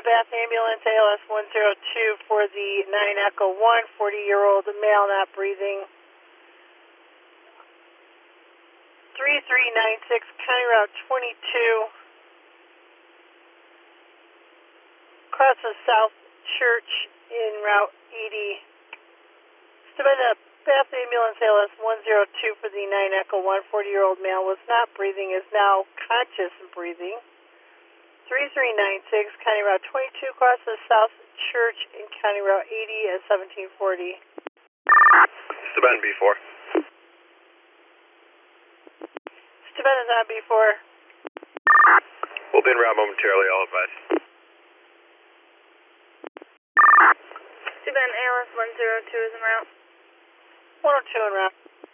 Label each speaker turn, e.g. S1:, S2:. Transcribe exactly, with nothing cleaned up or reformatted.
S1: Bath Ambulance, A L S one zero two for the nine Echo one, forty-year-old male not breathing. three three nine six, County Route twenty-two. Crosses South Church in Route eighty. Steubenville Bath Ambulance, A L S one zero two for the nine Echo one, forty-year-old male was not breathing, is now conscious and breathing. three three nine six, County Route twenty-two, crosses South Church in County Route eighty at seventeen forty.
S2: Steubenville B four.
S1: Steubenville is on B four.
S2: We'll be en route momentarily, all advised.
S3: Steubenville A L S one zero two is en route.
S1: one oh two en route.